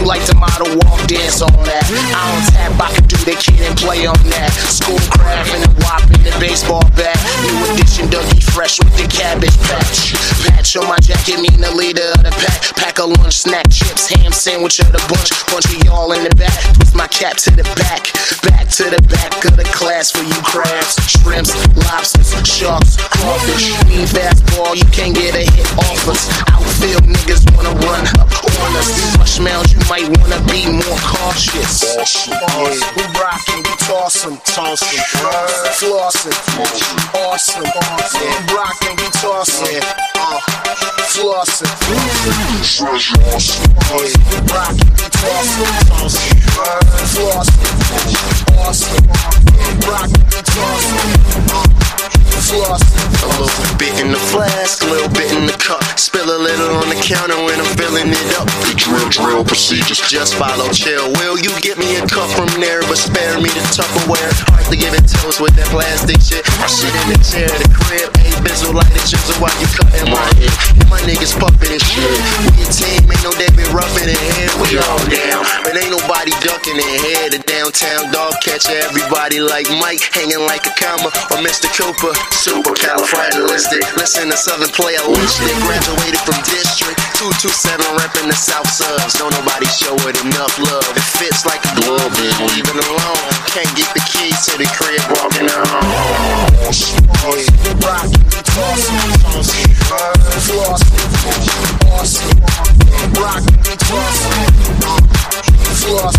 like to model, walk, dance on that. I don't tap, I can do the kid and play on that. Schoolcraft and a whop in the baseball bat. New edition Dougie Fresh with the cabbage patch. Patch on my jacket, mean the leader of the pack. Pack a lunch, snack, chips, ham sandwich of the bunch. Bunch of y'all in the back, twist my cap to the back. Back to the back of the class for you crabs, shrimps, lobsters, sharks, crawfish. Mean fastball, you can't get a hit off us. Outfield niggas wanna run up on us. Rush mounds, you might wanna be more cautious. We rockin', we tossin', flossin', awesome. We rockin', we tossin', flossin', we rockin', we tossin', flossin', awesome. We rockin', we tossin', flossin'. A little bit in the flask, a little bit in the cup. Spill a little on the counter when I'm filling it up. The drill procedures. Just follow, chill. Will you get me a cup from there, but spare me the Tupperware? Hard to give it toast with that plastic shit. I shit in the chair, the crib. Ain't bizzle like the chisel while you cutting my head. And my niggas pumping and shit. We a team, ain't no David Ruffin in here. We all down, but ain't nobody ducking in here. The downtown dog catcher, everybody like Mike, hanging like a comma or Mr. Cooper. Supercalifragilistic. Listen to Southern player listed. Graduated from District 227, repping the South Subs. Don't nobody show it enough love. It fits like a glove, leave it alone. Can't get the keys to the crib, walking home. We rockin', we tossin', flossin', awesome. We rockin', we tossin', flossin'.